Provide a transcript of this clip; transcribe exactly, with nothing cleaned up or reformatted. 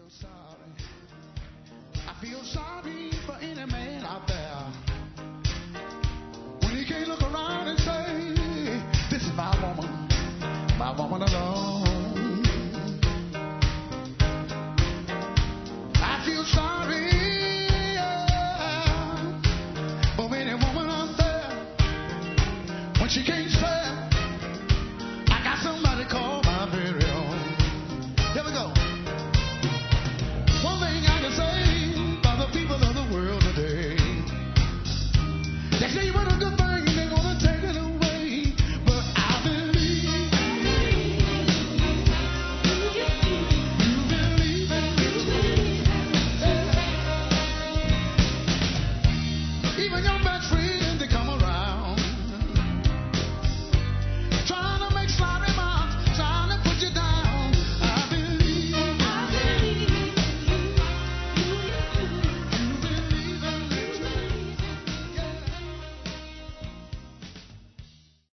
sorry. I feel sorry for any man out there when he can't look around and say, this is my woman, my woman alone.